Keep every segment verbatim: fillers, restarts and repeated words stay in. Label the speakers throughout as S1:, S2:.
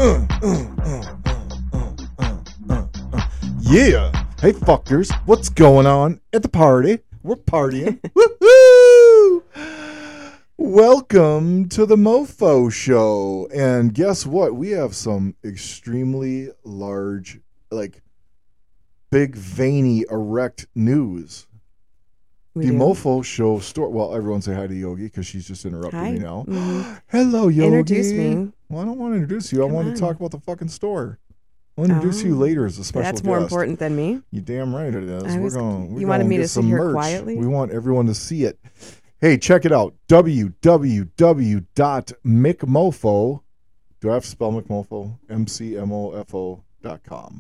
S1: uh, uh, uh, uh, uh, uh, uh. Yeah. Hey, fuckers. What's going on at the party? We're partying. Woohoo! Welcome to the Mofo Show. And guess what? We have some extremely large, like, big, veiny, erect news.
S2: We
S1: the
S2: do.
S1: Mofo Show store. Well, everyone say hi to Yogi because she's just interrupting
S2: Hi.
S1: me now.
S2: Mm-hmm.
S1: Hello, Yogi.
S2: Introduce me.
S1: Well, I don't want to introduce you. I
S2: Come
S1: want
S2: on.
S1: to talk about the fucking store. I'll introduce
S2: Oh,
S1: you later as a special
S2: That's
S1: guest.
S2: more important than me.
S1: You damn right it is.
S2: I
S1: we're
S2: was-
S1: going. We're
S2: you wanted
S1: gonna
S2: me
S1: get
S2: to sit
S1: some
S2: here
S1: merch.
S2: quietly?
S1: We want everyone to see it. Hey, check it out. w w w dot mcmofo. Do I have to spell McMofo? M C M O F O dot com.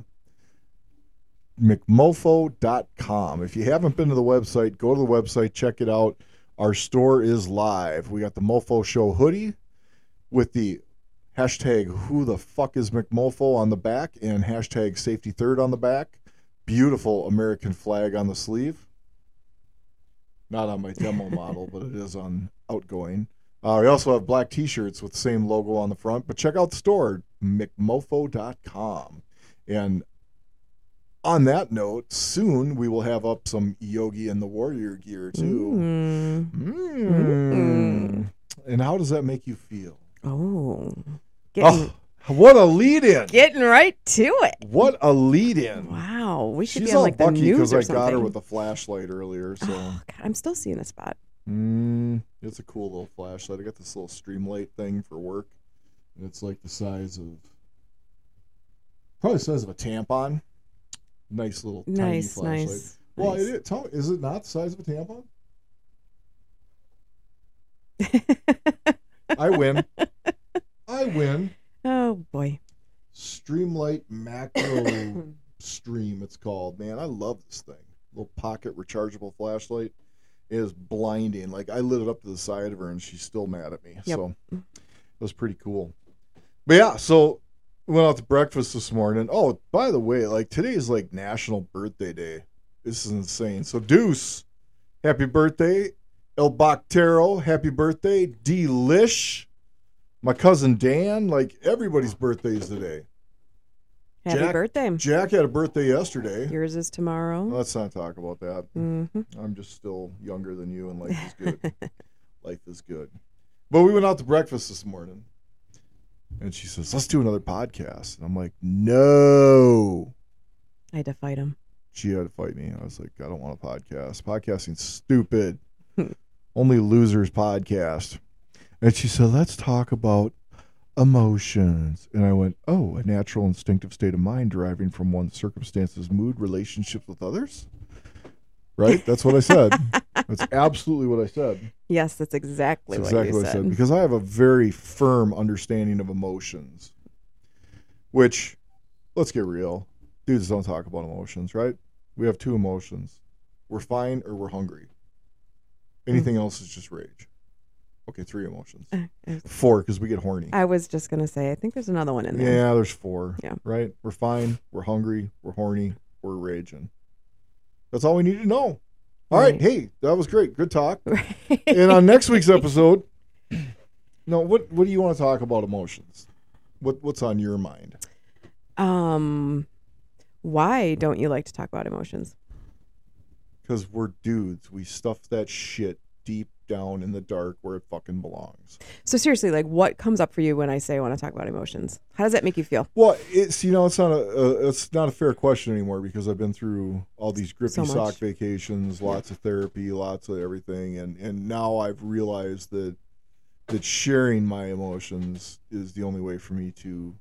S1: mcmofo dot com. If you haven't been to the website, go to the website, check it out. Our store is live. We got the Mofo Show hoodie with the hashtag who the fuck is McMofo on the back and hashtag safety third on the back. Beautiful American flag on the sleeve. Not on my demo model, but it is on outgoing. Uh, we also have black t-shirts with the same logo on the front. But check out the store, mcmofo dot com. And on that note, soon we will have up some Yogi and the Warrior gear too.
S2: Mm.
S1: Mm.
S2: Mm.
S1: And how does that make you feel?
S2: Oh. Getting,
S1: Oh, what a lead-in!
S2: getting right to it.
S1: What a lead-in!
S2: Wow. We should
S1: She's
S2: be on
S1: all
S2: like the
S1: bucky
S2: news or
S1: I
S2: something.
S1: got her with a flashlight earlier. So
S2: Oh, God, I'm still seeing a spot.
S1: mm, it's a cool little flashlight. I got this little Streamlight thing for work, and it's like the size of probably the size of a tampon. Nice little
S2: Nice,
S1: tiny flashlight.
S2: nice.
S1: Well,
S2: nice.
S1: it is. Tell me, is it not the size of a tampon? I win. I win.
S2: Oh, boy.
S1: Streamlight Macro Stream, it's called. Man, I love this thing. Little pocket rechargeable flashlight. It is blinding. Like, I lit it up to the side of her, and she's still mad at me.
S2: Yep.
S1: So, it was pretty cool. But, yeah, so we went out to breakfast this morning. Oh, by the way, like, today is, like, National Birthday Day. This is insane. So, Deuce, happy birthday. El Bactero, happy birthday. Delish. My cousin Dan, like, everybody's birthdays today.
S2: Happy
S1: Jack-
S2: birthday.
S1: Jack had a birthday yesterday.
S2: Yours is tomorrow.
S1: Let's not talk about that.
S2: Mm-hmm.
S1: I'm just still younger than you, and life is good. Life is good. But we went out to breakfast this morning, and she says, let's do another podcast. And I'm like, no.
S2: I had to fight him.
S1: She had to fight me. I was like, I don't want a podcast. Podcasting's stupid. Only losers podcast. And she said, let's talk about emotions. And I went, oh, a natural instinctive state of mind deriving from one's circumstances, mood, relationships with others. Right? That's what I said. That's absolutely what I said.
S2: Yes, that's exactly
S1: That's
S2: what
S1: exactly
S2: you
S1: what I
S2: said.
S1: said. Because I have a very firm understanding of emotions. Which, let's get real. Dudes don't talk about emotions, right? We have two emotions. We're fine or we're hungry. Anything else is just rage. Okay, three emotions.
S2: Uh, uh,
S1: Four, because we get horny.
S2: I was just going to say, I think there's another one in there.
S1: Yeah, there's four.
S2: Yeah.
S1: Right? We're fine. We're hungry. We're horny. We're raging. That's all we need to know. All right.
S2: Right.
S1: Hey, that was great. Good talk.
S2: Right.
S1: And on next week's episode, no, what what do you want to talk about emotions? What what's on your mind?
S2: Um, why don't you like to talk about emotions?
S1: Because we're dudes. We stuff that shit deep down in the dark where it fucking belongs.
S2: So seriously, like, what comes up for you when I say I want to talk about emotions? How does that make you feel?
S1: Well, it's you know it's not a, a it's not a fair question anymore because I've been through all these grippy
S2: So much.
S1: sock vacations, lots of therapy, lots of everything, and and now I've realized that that sharing my emotions is the only way for me to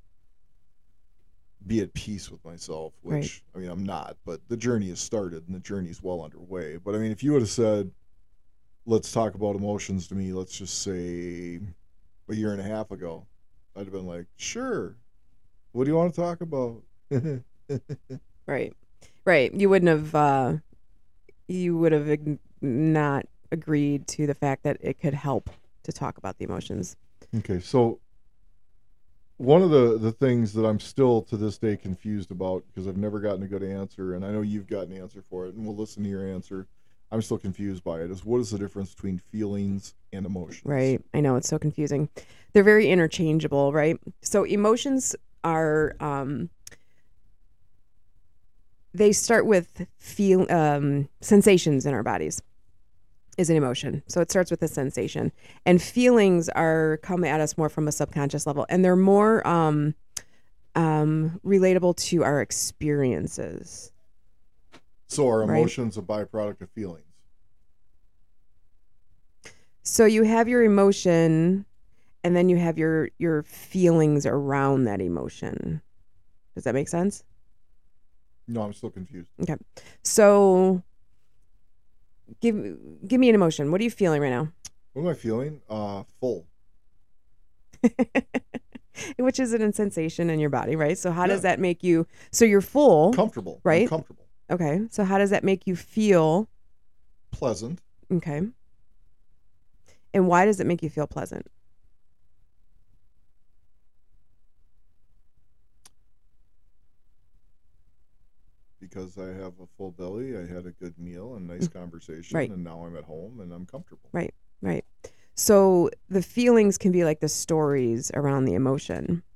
S1: be at peace with myself. Which
S2: Right.
S1: I mean I'm not, but the journey has started and the journey is well underway. But I mean, if you would have said, "Let's talk about emotions" to me, let's just say a year and a half ago, I'd have been like, sure. What do you want to talk about?
S2: Right. Right. You wouldn't have, uh, you would have ig- not agreed to the fact that it could help to talk about the emotions.
S1: Okay, so one of the, the things that I'm still to this day confused about because I've never gotten a good answer, and I know you've got an answer for it, and we'll listen to your answer. I'm still confused by it, is what is the difference between feelings and emotions?
S2: Right. I know, it's so confusing. They're very interchangeable, right? So emotions are um, they start with feel um, sensations in our bodies. Is an emotion. So it starts with a sensation, and feelings are come at us more from a subconscious level, and they're more um, um, relatable to our experiences.
S1: So are
S2: right?
S1: emotions a byproduct of feelings?
S2: So you have your emotion, and then you have your your feelings around that emotion. Does that make sense?
S1: No, I'm still confused.
S2: Okay. So give give me an emotion. What are you feeling right now?
S1: What am I feeling? Uh, full.
S2: Which is an sensation in your body, right? So how
S1: Yeah.
S2: does that make you? So you're full,
S1: Comfortable.
S2: right?
S1: I'm comfortable.
S2: Okay. So how does that make you feel?
S1: Pleasant.
S2: Okay. And why does it make you feel pleasant?
S1: Because I have a full belly, I had a good meal and nice conversation,
S2: Right.
S1: and now I'm at home and I'm comfortable.
S2: Right. Right. So the feelings can be like the stories around the emotion.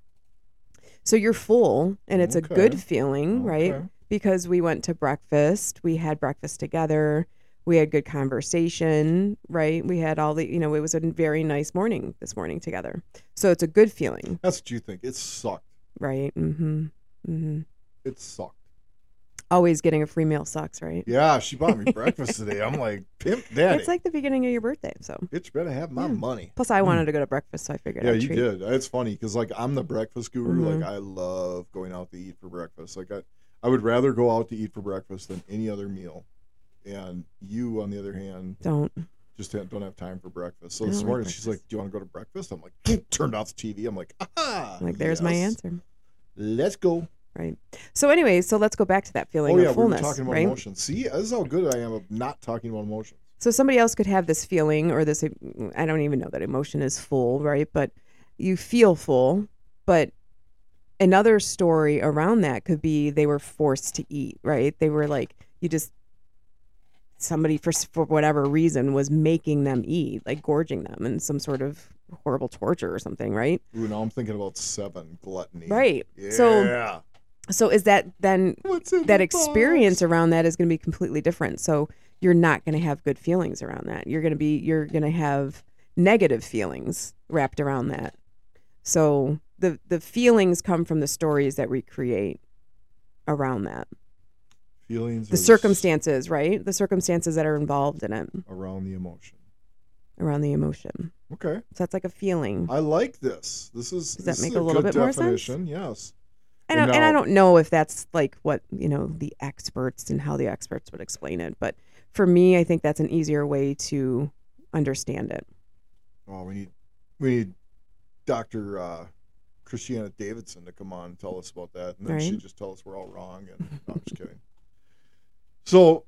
S2: So you're full, and it's
S1: Okay.
S2: a good feeling, right?
S1: Okay.
S2: Because we went to breakfast, we had breakfast together, we had good conversation, right? We had all the, you know, it was a very nice morning this morning together. So it's a good feeling,
S1: That's what you think. It sucked.
S2: right? Mm-hmm. Mm-hmm.
S1: It sucked.
S2: Always getting a free meal sucks, right?
S1: Yeah, she bought me breakfast today. I'm like, pimp daddy.
S2: It's like the beginning of your birthday, so.
S1: Bitch better have my
S2: Yeah.
S1: money.
S2: Plus, I wanted to go to breakfast, so I figured
S1: Yeah,
S2: I'd
S1: you
S2: treat.
S1: did. It's funny because like I'm the breakfast guru.
S2: Mhm.
S1: Like I love going out to eat for breakfast. Like I, I would rather go out to eat for breakfast than any other meal. And you, on the other hand,
S2: Don't.
S1: just ha- don't have time for breakfast. So
S2: I
S1: this
S2: don't like
S1: morning she's like,
S2: breakfast.
S1: "Do you want to go to breakfast?" I'm like, turned off the T V. I'm like, "Ah,
S2: Like, there's my
S1: yes.
S2: answer.
S1: Let's go."
S2: Right. So anyway, so let's go back to that feeling
S1: Oh yeah,
S2: of
S1: we were
S2: fullness,
S1: talking about
S2: right?
S1: emotions. See, this is how good I am of not talking about emotions.
S2: So somebody else could have this feeling or this, I don't even know that emotion is full, right? But you feel full, but another story around that could be they were forced to eat, right? They were like, you just, somebody for, for whatever reason was making them eat, like gorging them in some sort of horrible torture or something, right?
S1: Ooh, now I'm thinking about seven gluttony.
S2: Right.
S1: Yeah.
S2: So, so is that then
S1: What's in
S2: that
S1: the
S2: experience
S1: box?
S2: around that is going to be completely different. So you're not going to have good feelings around that. You're going to be, you're going to have negative feelings wrapped around that. So the, the feelings come from the stories that we create around that.
S1: Feelings.
S2: The
S1: are s-
S2: circumstances, right? The circumstances that are involved in it
S1: around the emotion.
S2: around the emotion.
S1: Okay.
S2: So that's like a feeling.
S1: I like this. This is.
S2: Does
S1: this
S2: that make
S1: is
S2: a little
S1: good
S2: bit more sense?
S1: definition. Yes.
S2: And,
S1: And
S2: I, and I
S1: now-
S2: don't know if that's like what, you know, the experts and how the experts would explain it. But for me, I think that's an easier way to understand it.
S1: Oh, we need, we need Doctor Uh, Christiana Davidson to come on and tell us about that, and then
S2: Right.
S1: she'd just tell us we're all wrong. And no, I'm just kidding. So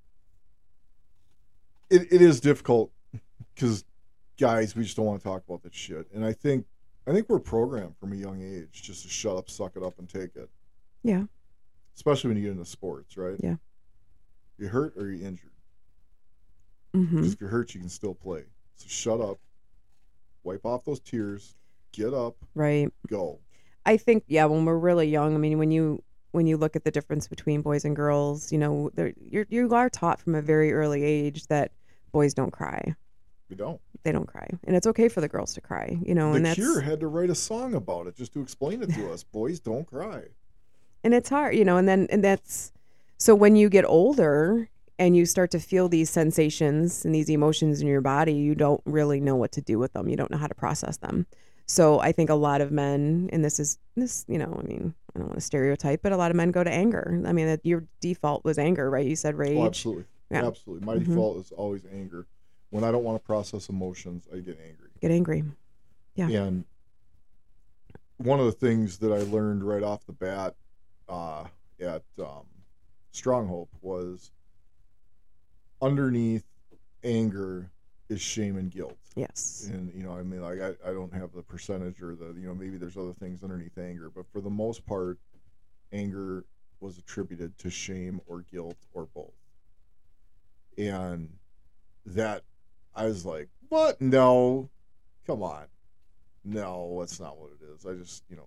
S1: it it is difficult because guys, we just don't want to talk about that shit. And I think I think we're programmed from a young age just to shut up, suck it up, and take it.
S2: Yeah.
S1: Especially when you get into sports, right?
S2: Yeah.
S1: You hurt or you injured.
S2: Mm-hmm.
S1: 'Cause if you're hurt, you can still play. So shut up, wipe off those tears, get up,
S2: Right.
S1: go.
S2: I think, yeah, when we're really young, I mean, when you when you look at the difference between boys and girls, you know, there- you're, you are taught from a very early age that boys don't cry.
S1: We don't.
S2: They don't cry. And it's okay for the girls to cry, you know,
S1: The
S2: and that's,
S1: Cure had to write a song about it just to explain it to us. Boys don't cry.
S2: and it's hard, you know, and then, and that's, so when you get older and you start to feel these sensations and these emotions in your body, you don't really know what to do with them. You don't know how to process them. So I think a lot of men, and this is this, you know, I mean, I don't want to stereotype, but a lot of men go to anger. I mean, that your default was anger, right? You said rage.
S1: Oh, absolutely.
S2: Yeah.
S1: Absolutely. My
S2: Mhm.
S1: default is always anger. When I don't want to process emotions, I get angry.
S2: Get angry. Yeah.
S1: And one of the things that I learned right off the bat uh, at um, Stronghope was underneath anger is shame and guilt.
S2: Yes.
S1: And, you know, I mean, like, I, I don't have the percentage or the, you know, maybe there's other things underneath anger, but for the most part, anger was attributed to shame or guilt or both. And that, I was like, what? No, come on. No, that's not what it is. I just, you know,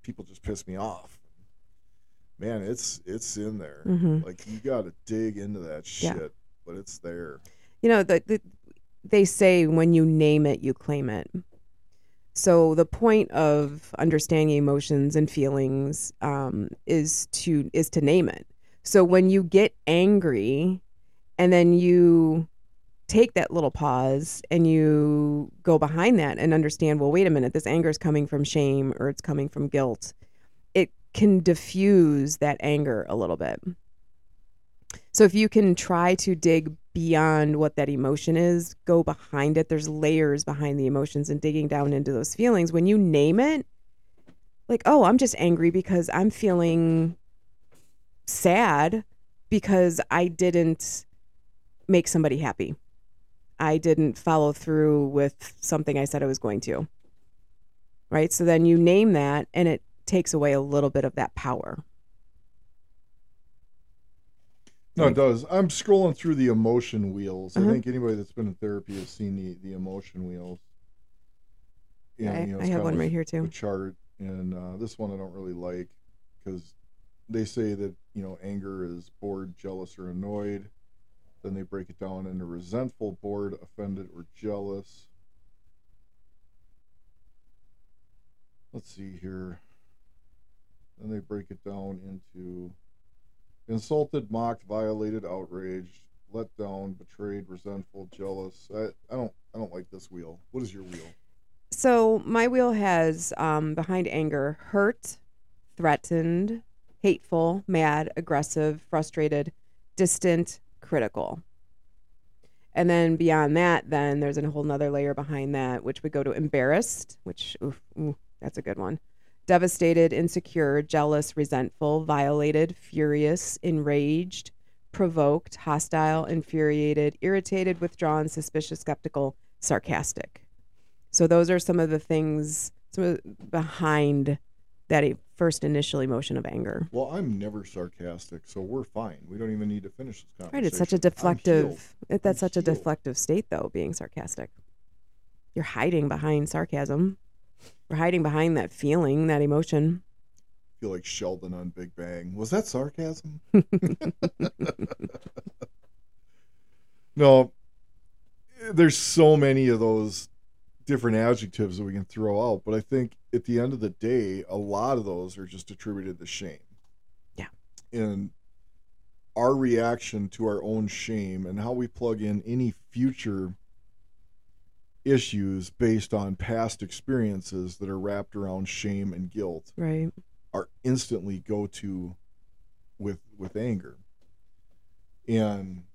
S1: people just piss me off. Man, it's it's in there.
S2: Mm-hmm.
S1: Like, you got to dig into that shit,
S2: Yeah.
S1: but it's there.
S2: You know, the, the they say when you name it, you claim it. So the point of understanding emotions and feelings um, is to is to name it. So when you get angry, and then you take that little pause and you go behind that and understand, well, wait a minute, this anger is coming from shame or it's coming from guilt. It can diffuse that anger a little bit. So if you can try to dig beyond what that emotion is, go behind it. There's layers behind the emotions and digging down into those feelings. When you name it, like, oh, I'm just angry because I'm feeling sad because I didn't make somebody happy. I didn't follow through with something I said I was going to. Right? So then you name that and it takes away a little bit of that power.
S1: No, it does. I'm scrolling through the emotion wheels.
S2: Uh-huh.
S1: I think anybody that's been in therapy has seen the, the emotion wheels.
S2: Yeah,
S1: And,
S2: I,
S1: you know,
S2: I
S1: it's
S2: have
S1: kind
S2: one
S1: of
S2: right
S1: a-
S2: here
S1: a
S2: too.
S1: chart, and uh, this one I don't really like because they say that, you know, anger is bored, jealous, or annoyed. Then they break it down into resentful, bored, offended, or jealous. Let's see here. Then they break it down into insulted, mocked, violated, outraged, let down, betrayed, resentful, jealous. I, I don't I don't like this wheel. What is your wheel?
S2: So my wheel has um, behind anger, hurt, threatened, hateful, mad, aggressive, frustrated, distant, critical. And then beyond that, then there's a whole nother layer behind that, which would go to embarrassed, which, oof, ooh, that's a good one. Devastated, insecure, jealous, resentful, violated, furious, enraged, provoked, hostile, infuriated, irritated, withdrawn, suspicious, skeptical, sarcastic. So those are some of the things some of behind that e- first initial emotion of anger.
S1: Well, I'm never sarcastic, so we're fine. We don't even need to finish this conversation.
S2: Right, it's such a
S1: I'm healed.
S2: deflective. It, that's
S1: I'm
S2: such a
S1: healed.
S2: deflective state, though. Being sarcastic, you're hiding behind sarcasm. We're hiding behind that feeling, that emotion.
S1: I feel like Sheldon on Big Bang. Was that sarcasm? No, there's so many of those different adjectives that we can throw out, but I think at the end of the day, a lot of those are just attributed to shame.
S2: Yeah.
S1: And our reaction to our own shame and how we plug in any future issues based on past experiences that are wrapped around shame and guilt
S2: Right.
S1: are instantly go to with with anger. And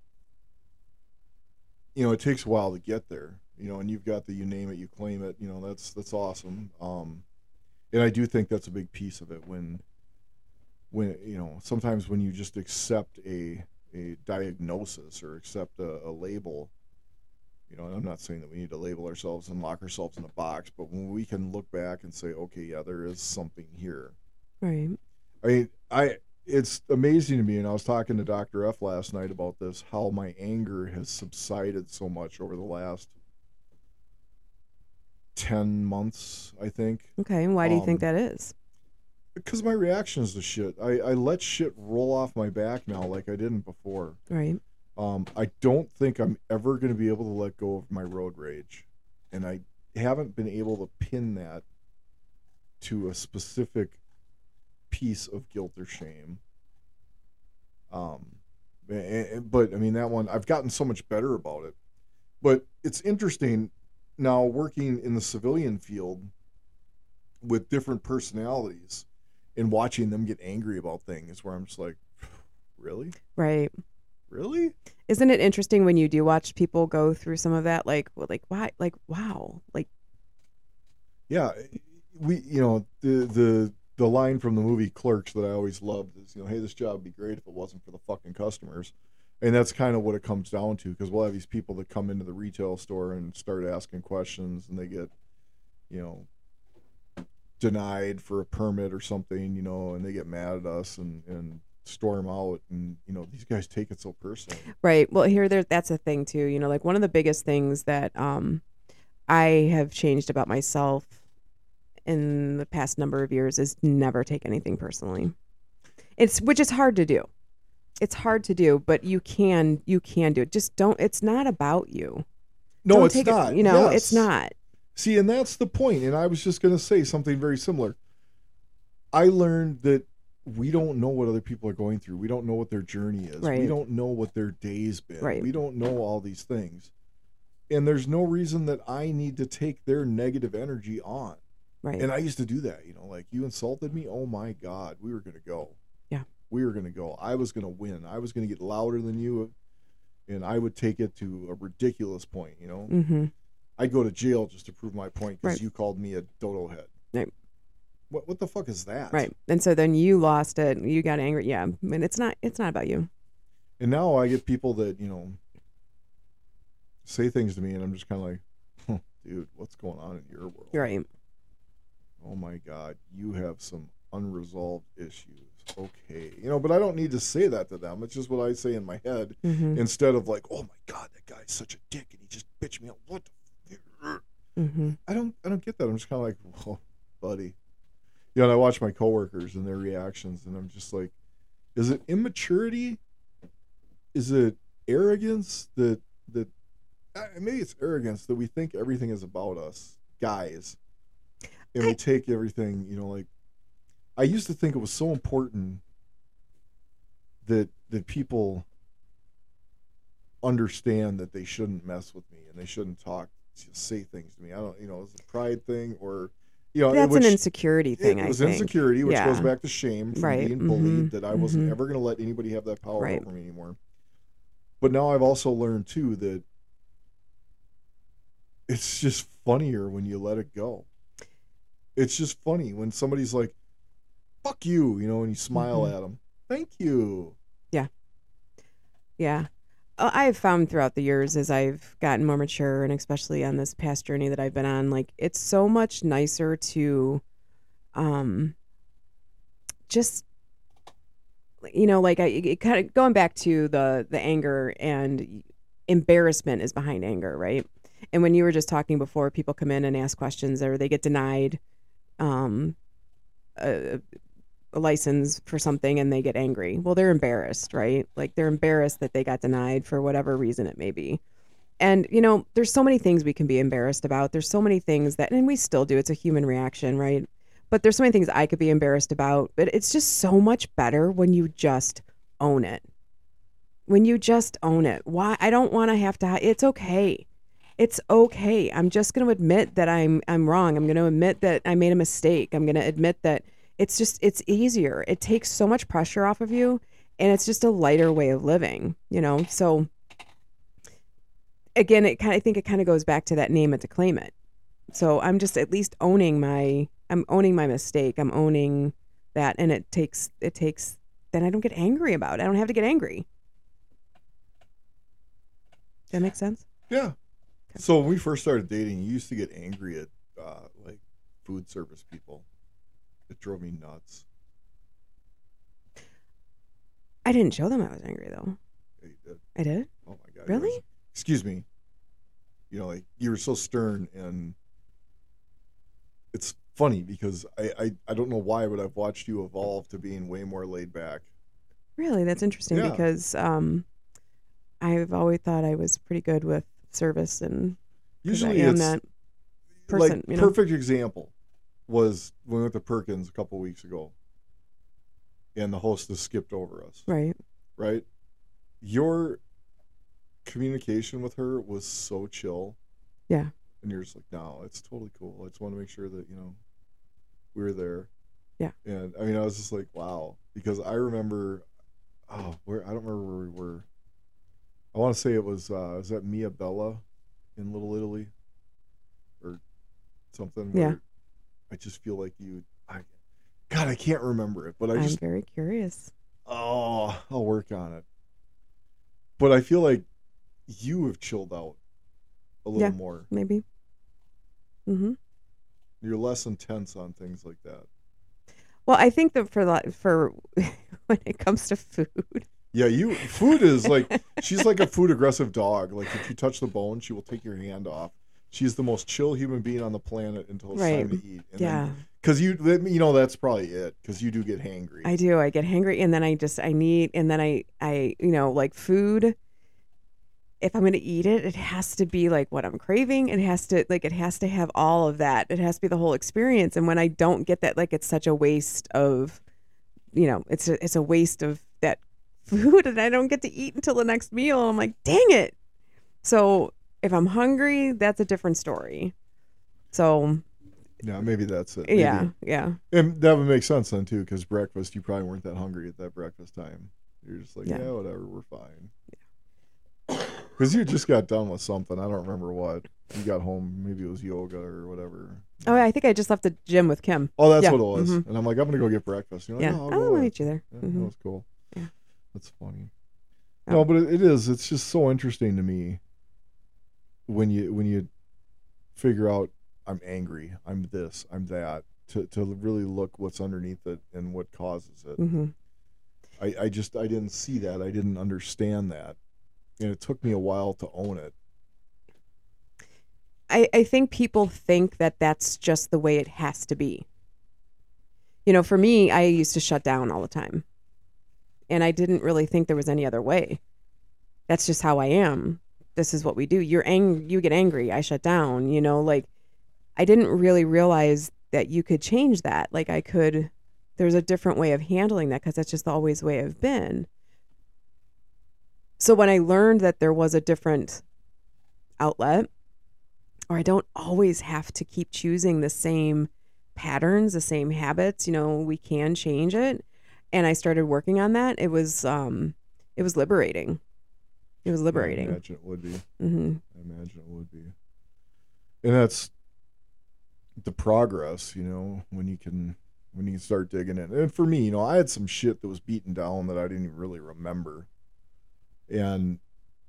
S1: you know, it takes a while to get there, you know, and you've got the you name it, you claim it, you know, that's that's awesome. Um and I do think that's a big piece of it when when you know, sometimes when you just accept a a diagnosis or accept a, a label, you know, and I'm not saying that we need to label ourselves and lock ourselves in a box, but when we can look back and say, okay, yeah, there is something here.
S2: Right.
S1: I mean, I it's amazing to me, and I was talking to Doctor F last night about this, how my anger has subsided so much over the last ten months, I think.
S2: Okay. And why do you think
S1: Um,
S2: that is?
S1: Because my reactions to shit, I, I let shit roll off my back now like I didn't before.
S2: Right.
S1: Um, I don't think I'm ever going to be able to let go of my road rage. And I haven't been able to pin that to a specific piece of guilt or shame. Um, but I mean, that one, I've gotten so much better about it. But it's interesting now working in the civilian field with different personalities and watching them get angry about things where I'm just like, really?
S2: Right.
S1: Really?
S2: Isn't it interesting when you do watch people go through some of that? Like, well, like, why? Like, wow. Like,
S1: yeah, we, you know, the, the, the line from the movie Clerks that I always loved is, you know, hey, this job would be great if it wasn't for the fucking customers. And that's kind of what it comes down to, because we'll have these people that come into the retail store and start asking questions, and they get, you know, denied for a permit or something, you know, and they get mad at us and, and storm out. And, you know, these guys take it so personally.
S2: right. Well, here, there, that's a thing too. You know, like one of the biggest things that um, I have changed about myself in the past number of years is never take anything personally. It's which is hard to do. It's hard to do, but you can you can do it. Just don't. It's not about you.
S1: No,
S2: Don't
S1: it's
S2: take
S1: not.
S2: It, you know,
S1: Yes.
S2: it's not.
S1: See, and that's the point. And I was just going to say something very similar. I learned that we don't know what other people are going through. We don't know what their journey is.
S2: Right.
S1: We don't know what their day's been.
S2: Right.
S1: We don't know all these things. And there's no reason that I need to take their negative energy on.
S2: Right.
S1: And I used to do that, you know, like you insulted me. Oh my God, we were going to go.
S2: Yeah.
S1: We were going to go. I was going to win. I was going to get louder than you. And I would take it to a ridiculous point, you know.
S2: Mm-hmm.
S1: I'd go to jail just to prove my point because
S2: Right.
S1: you called me a dodo head.
S2: Right.
S1: What what the fuck is that?
S2: Right. And so then you lost it. You got angry. Yeah. I mean, it's not. It's not about you.
S1: And now I get people that, you know, say things to me and I'm just kind of like, huh, dude, what's going on in your world?
S2: You're right.
S1: Oh my God, you have some unresolved issues. Okay. You know, but I don't need to say that to them. It's just what I say in my head
S2: Mm-hmm.
S1: instead of like, oh my God, that guy's such a dick and he just bitched me out. What the f-?
S2: Mm-hmm.
S1: I don't I don't get that. I'm just kind of like, oh, buddy. You know, and I watch my coworkers and their reactions and I'm just like, is it immaturity? Is it arrogance that that uh, maybe it's arrogance that we think everything is about us, guys. And we take everything, you know, like I used to think it was so important that that people understand that they shouldn't mess with me and they shouldn't talk, say things to me. I don't, you know, it's a pride thing or, you know,
S2: That's
S1: which,
S2: an insecurity thing.
S1: it
S2: I
S1: was
S2: think.
S1: insecurity, which
S2: Yeah.
S1: goes back to shame from
S2: Right.
S1: being bullied
S2: Mhm.
S1: that I wasn't
S2: Mhm.
S1: ever going to let anybody have that power
S2: Right.
S1: over me anymore. But now I've also learned too that it's just funnier when you let it go. It's just funny when somebody's like, fuck you, you know, and you smile
S2: Mhm.
S1: at them. Thank you.
S2: Yeah. Uh, I've found throughout the years as I've gotten more mature and especially on this past journey that I've been on, like it's so much nicer to um just you know, like I it kind of going back to the the anger and embarrassment is behind anger, right? And when you were just talking before, people come in and ask questions or they get denied um a, a license for something and they get angry. Well, they're embarrassed, right? Like they're embarrassed that they got denied for whatever reason it may be. And you know, there's so many things we can be embarrassed about. There's so many things that, and we still do. It's a human reaction, right? But there's so many things I could be embarrassed about. But it's just so much better when you just own it. When you just own it. Why? I don't want to have to. It's okay. It's okay. I'm just going to admit that I'm I'm wrong. I'm going to admit that I made a mistake. I'm going to admit that. It's just, it's easier. It takes so much pressure off of you and it's just a lighter way of living, you know? So again, it kind of, I think it kind of goes back to that name it to claim it. So I'm just at least owning my, I'm owning my mistake. I'm owning that. And it takes, it takes, then I don't get angry about it. I don't have to get angry. Does that make sense?
S1: Yeah. So when we first started dating, you used to get angry at uh, like food service people. It drove me nuts.
S2: I didn't show them I was angry though.
S1: Yeah, you did.
S2: I did?
S1: Oh my God.
S2: Really?
S1: You was- excuse me. You know, like you were so stern and it's funny because I, I, I don't know why, but I've watched you evolve to being way more laid back.
S2: Really? That's interesting
S1: Yeah.
S2: because um, I've always thought I was pretty good with service and 'cause
S1: Usually
S2: I am
S1: it's
S2: that person,
S1: like
S2: you know?
S1: perfect example was when we went to Perkins a couple weeks ago and the hostess skipped over us,
S2: Right.
S1: right? Your communication with her was so chill.
S2: Yeah.
S1: And you're just like, no, it's totally cool. I just want to make sure that, you know, we were there.
S2: Yeah.
S1: And I mean, I was just like, wow. Because I remember, oh, where, I don't remember where we were. I want to say it was, uh, was that Mia Bella in Little Italy or something?
S2: Yeah.
S1: Where I just feel like you, I, God, I can't remember it, but I
S2: I'm
S1: just,
S2: very curious.
S1: oh, I'll work on it. But I feel like you have chilled out a little
S2: Yeah.
S1: more.
S2: Maybe. Mm-hmm.
S1: You're less intense on things like that.
S2: Well, I think that for the, for when it comes to food,
S1: Yeah, you food is like she's like a food aggressive dog. Like if you touch the bone, she will take your hand off. She's the most chill human being on the planet until it's
S2: Right.
S1: time to eat. And
S2: Yeah.
S1: Because you, you know, that's probably it. Because you do get hangry.
S2: I do. I get hangry, and then I just I need, and then I I you know like food. If I'm going to eat it, it has to be like what I'm craving. It has to like it has to have all of that. It has to be the whole experience. And when I don't get that, like it's such a waste of, you know, it's a, it's a waste of that food, and I don't get to eat until the next meal. I'm like, dang it. So if I'm hungry, that's a different story. So
S1: yeah, maybe that's it. Maybe.
S2: yeah, yeah.
S1: And that would make sense then too, because breakfast, you probably weren't that hungry at that breakfast time. You're just like, yeah,
S2: Yeah.
S1: whatever, we're fine. Because you just got done with something. I don't remember what. You got home, maybe it was yoga or whatever.
S2: Oh, I think I just left the gym with Kim.
S1: Oh, that's
S2: Yeah.
S1: what it was.
S2: Mhm.
S1: And I'm like, I'm gonna go get breakfast. You're like,
S2: Yeah.
S1: no, I'll
S2: Oh,
S1: go
S2: I'll
S1: with."
S2: meet you there.
S1: Yeah,
S2: Mhm.
S1: that was cool.
S2: Yeah.
S1: That's funny.
S2: Oh.
S1: No, but it, it is. It's just so interesting to me when you when you figure out I'm angry, I'm this, I'm that, to to really look what's underneath it and what causes it.
S2: Mm-hmm.
S1: I, I just I didn't see that. I didn't understand that. And it took me a while to own it.
S2: I, I think people think that that's just the way it has to be. You know, for me, I used to shut down all the time. And I didn't really think there was any other way. That's just how I am. This is what we do. You're ang- you get angry, I shut down, you know, like I didn't really realize that you could change that. Like I could, there's a different way of handling that because that's just always the way I've been. So when I learned that there was a different outlet, or I don't always have to keep choosing the same patterns, the same habits, you know, we can change it. And I started working on that. It was, um, it was liberating. It was liberating.
S1: I imagine it would be.
S2: Mm-hmm.
S1: I imagine it would be. And that's the progress, you know, when you can, when you can start digging in. And for me, you know, I had some shit that was beaten down that I didn't even really remember. And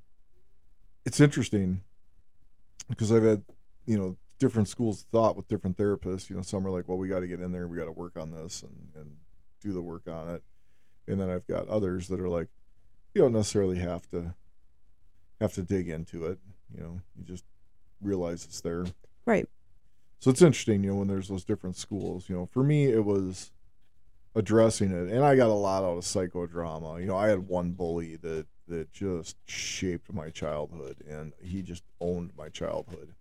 S1: it's interesting because I've had, you know, different schools of thought with different therapists. You know, some are like, well, we got to get in there, we got to work on this and, and do the work on it. And then I've got others that are like, you don't necessarily have to have to dig into it. You know, you just realize it's there.
S2: Right.
S1: So it's interesting, you know, when there's those different schools. You know, for me, it was addressing it, and I got a lot out of psychodrama. You know, I had one bully that that just shaped my childhood, and he just owned my childhood.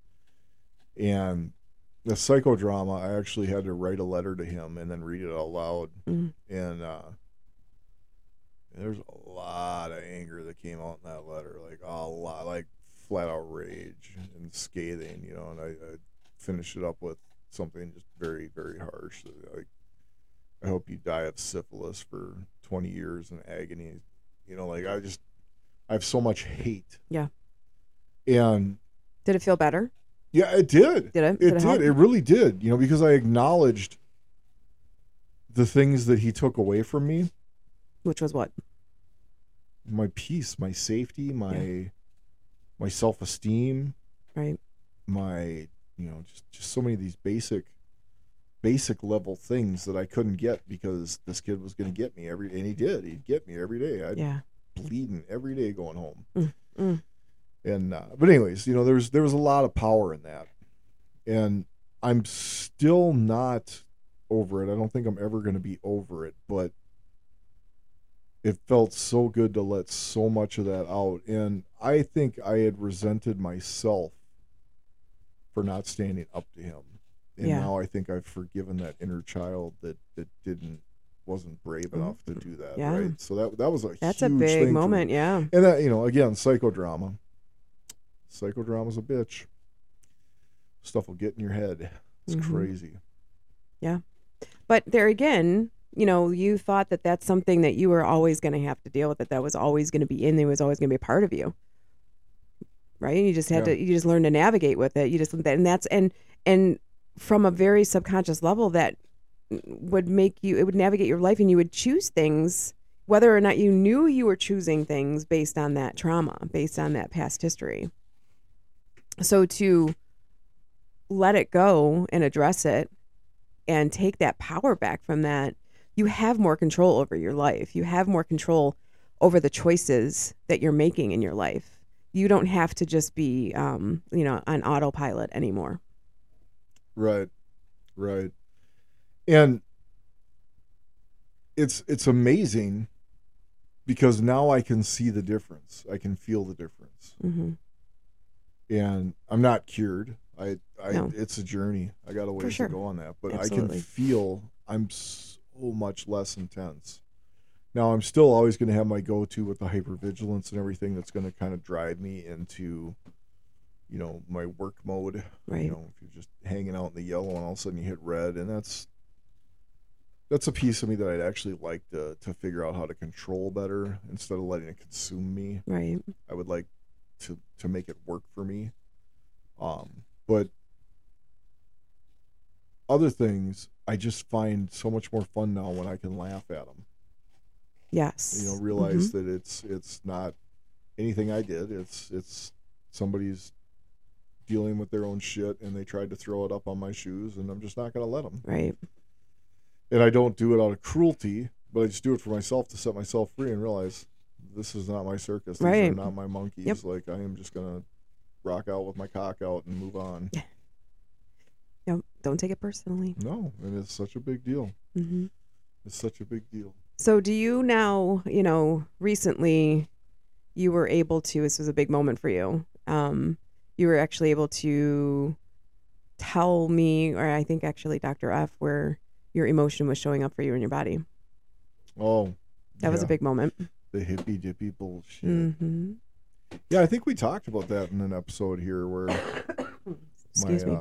S1: And the psychodrama, I actually had to write a letter to him and then read it out loud.
S2: Mm-hmm.
S1: And uh, there's a lot of anger that came out in that letter, like a lot, like flat out rage and scathing, you know. And I, I finished it up with something just very, very harsh. Like, I hope you die of syphilis for twenty years in agony. You know, like I just, I have so much hate.
S2: Yeah.
S1: And
S2: did it feel better?
S1: Yeah, it did.
S2: Did it?
S1: It
S2: did. It,
S1: did. It really did. You know, because I acknowledged the things that he took away from me.
S2: Which was what?
S1: My peace, my safety, my
S2: yeah.
S1: my self-esteem.
S2: Right.
S1: My, you know, just, just so many of these basic basic level things that I couldn't get because this kid was going to get me every, and he did. He'd get me every day. I'd
S2: yeah.
S1: bleeding every day going home.
S2: Mm, mm.
S1: And uh, but anyways, you know, there was there was a lot of power in that, and I'm still not over it. I don't think I'm ever going to be over it, but it felt so good to let so much of that out. And I think I had resented myself for not standing up to him. And
S2: yeah.
S1: now I think I've forgiven that inner child that, that didn't, wasn't brave enough to do that.
S2: Yeah.
S1: Right. So that, that was a
S2: That's
S1: huge
S2: a big
S1: thing
S2: moment. Yeah.
S1: And that, you know, again, psychodrama, psychodrama's a bitch. Stuff will get in your head. It's mm-hmm. crazy.
S2: Yeah. But there again, you know, you thought that that's something that you were always going to have to deal with, that that was always going to be in there, was always going to be a part of you. Right. You just had yeah. to, you just learn to navigate with it. You just, and that's, and, and from a very subconscious level that would make you, it would navigate your life, and you would choose things, whether or not you knew you were choosing things based on that trauma, based on that past history. So to let it go and address it and take that power back from that, you have more control over your life. You have more control over the choices that you're making in your life. you don't have to just be, um, you know, on autopilot anymore.
S1: Right. Right. And it's it's amazing because now I can see the difference. I can feel the difference.
S2: Mm-hmm.
S1: And I'm not cured. I, I
S2: No.
S1: It's a journey. I got a ways
S2: sure.
S1: to go on that, but
S2: Absolutely.
S1: I can feel I'm so much less intense. Now I'm still always going to have my go-to with the hypervigilance and everything that's going to kind of drive me into, you know, my work mode.
S2: Right.
S1: You know, if you're just hanging out in the yellow and all of a sudden you hit red, and that's that's a piece of me that I'd actually like to to figure out how to control better instead of letting it consume me.
S2: Right.
S1: I would like to to make it work for me. Um, but other things, I just find so much more fun now when I can laugh at them.
S2: Yes.
S1: You know, realize
S2: mm-hmm.
S1: that it's it's not anything I did. It's it's somebody's dealing with their own shit, and they tried to throw it up on my shoes, and I'm just not going to let them.
S2: Right.
S1: And I don't do it out of cruelty, but I just do it for myself to set myself free and realize this is not my circus. These
S2: right.
S1: are not my monkeys.
S2: Yep.
S1: Like, I am just going to rock out with my cock out and move on.
S2: Yep. Don't take it personally.
S1: No, and it's such a big deal.
S2: Mm-hmm.
S1: It's such a big deal.
S2: So do you now, you know, recently you were able to, this was a big moment for you. Um, you were actually able to tell me, or I think actually Doctor F, where your emotion was showing up for you in your body.
S1: Oh,
S2: that yeah. was a big moment.
S1: The hippy dippy bullshit.
S2: Mm-hmm.
S1: Yeah, I think we talked about that in an episode here where
S2: Excuse
S1: my,
S2: me.
S1: Uh,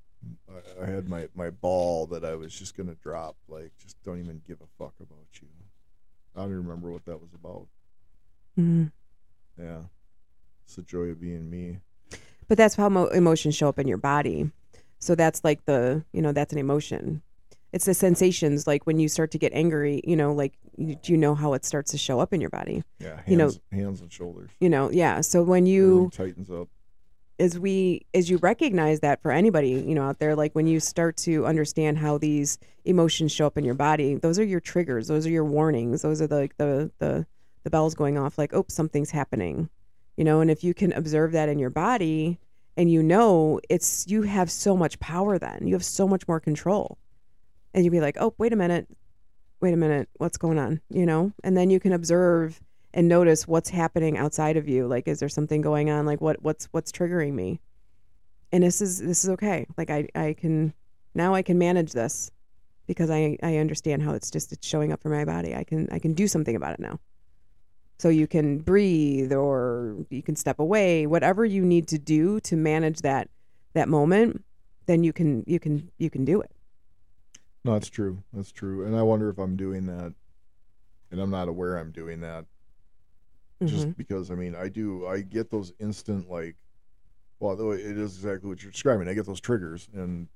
S1: I had my, my ball that I was just going to drop. Like, just don't even give a fuck about you. I don't even remember what that was about.
S2: Mm-hmm.
S1: Yeah. It's the joy of being me.
S2: But that's how mo- emotions show up in your body. So that's like the, you know, that's an emotion. It's the sensations, like when you start to get angry, you know, like, you, do you know how it starts to show up in your body?
S1: Yeah, hands,
S2: you know,
S1: hands and shoulders.
S2: You know, yeah. So when you...
S1: Everything tightens up.
S2: As we, as you recognize that for anybody, you know, out there, like when you start to understand how these emotions show up in your body, those are your triggers. Those are your warnings. Those are the, like the, the, the bells going off like, oh, something's happening, you know? And if you can observe that in your body and, you know, it's, you have so much power then. You have so much more control. And you'd be like, oh, wait a minute, wait a minute, what's going on? You know? And then you can observe and notice what's happening outside of you. Like, is there something going on? Like, what, what's, what's triggering me? And this is, this is okay. Like, I, I can, now I can manage this because I, I understand how it's just, it's showing up for my body. I can, I can do something about it now. So you can breathe, or you can step away, whatever you need to do to manage that, that moment, then you can, you can, you can do it.
S1: No, that's true. That's true. And I wonder if I'm doing that, and I'm not aware I'm doing that. Just mm-hmm. because, I mean, I do, I get those instant, like, well, though it is exactly what you're describing. I get those triggers, and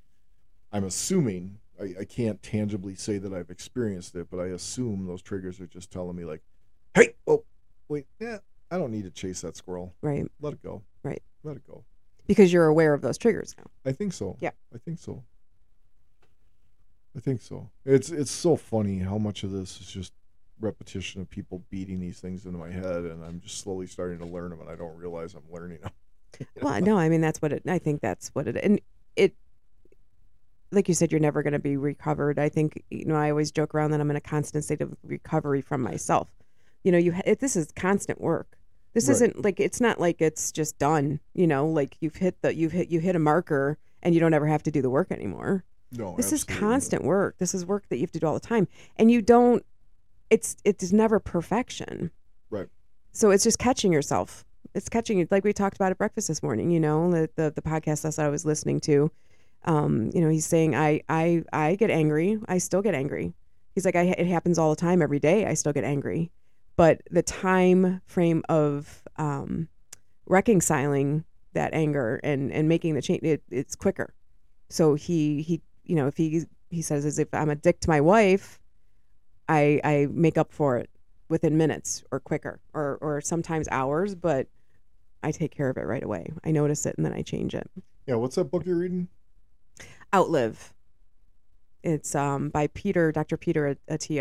S1: I'm assuming, I, I can't tangibly say that I've experienced it, but I assume those triggers are just telling me, like, hey, oh, wait, yeah, I don't need to chase that squirrel.
S2: Right.
S1: Let it go.
S2: Right.
S1: Let it go.
S2: Because you're aware of those triggers now.
S1: I think so.
S2: Yeah.
S1: I think so. I think so. It's it's so funny how much of this is just repetition of people beating these things into my head, and I'm just slowly starting to learn them, and I don't realize I'm learning them.
S2: Well, no, I mean, that's what it, I think that's what it, and it, like you said, you're never going to be recovered. I think, you know, I always joke around that I'm in a constant state of recovery from myself. You know, you, it, this is constant work. This right. isn't like, it's not like it's just done, you know, like you've hit the, you've hit, you hit a marker and you don't ever have to do the work anymore.
S1: No,
S2: this
S1: absolutely.
S2: is constant work. This is work that you have to do all the time. And you don't, it's, it's never perfection.
S1: Right.
S2: So it's just catching yourself. It's catching you. Like we talked about at breakfast this morning, you know, the, the, the podcast that I was listening to, um, you know, he's saying, I, I, I get angry. I still get angry. He's like, I, it happens all the time. Every day I still get angry, but the time frame of, um, reconciling that anger and, and making the change, it, it's quicker. So he, he, you know, if he, he says, as if I'm a dick to my wife, I, I make up for it within minutes or quicker, or, or sometimes hours, but I take care of it right away. I notice it and then I change it.
S1: Yeah. What's that book you're reading?
S2: Outlive. It's um by Peter, Doctor Peter Attia.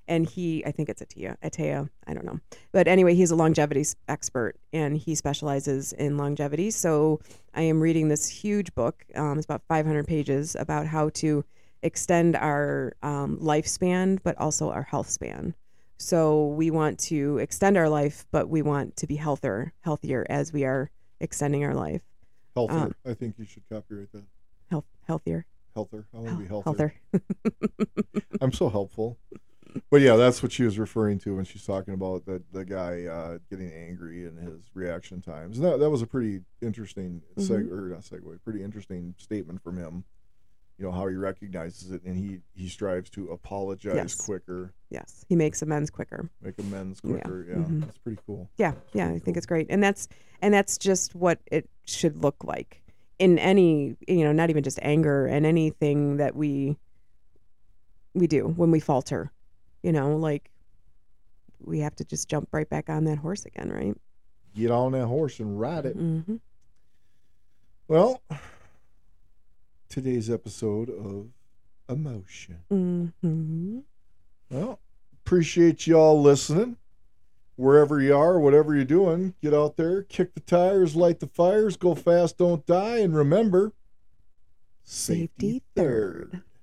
S2: And he, I think it's Atea, Atea, I don't know. But anyway, he's a longevity s- expert and he specializes in longevity. So I am reading this huge book. Um, it's about five hundred pages about how to extend our um, lifespan, but also our health span. So we want to extend our life, but we want to be healthier, healthier as we are extending our life.
S1: Healthier.
S2: Um,
S1: I think you should copyright that.
S2: Health, healthier.
S1: Healthier. I want to be
S2: Health-
S1: healthier.
S2: healthier.
S1: I'm so helpful. But yeah, that's what she was referring to when she's talking about the the guy uh, getting angry and his reaction times. And that that was a pretty interesting seg- or not segue, pretty interesting statement from him. You know how he recognizes it and he he strives to apologize
S2: Yes.
S1: quicker,
S2: Yes, he makes amends quicker.
S1: make amends
S2: Yeah.
S1: quicker. Yeah,
S2: Mhm.
S1: that's pretty cool.
S2: Yeah, yeah, I
S1: pretty
S2: think
S1: cool.
S2: it's great, and that's and that's just what it should look like in any, you know, not even just anger and anything that we we do when we falter, you know, like we have to just jump right back on that horse again, right?
S1: Get on that horse and ride it.
S2: Mm-hmm.
S1: Well, today's episode of Emotion.
S2: Mm-hmm.
S1: Well, appreciate y'all listening. Wherever you are, whatever you're doing, get out there, kick the tires, light the fires, go fast, don't die, and remember,
S2: Safety third.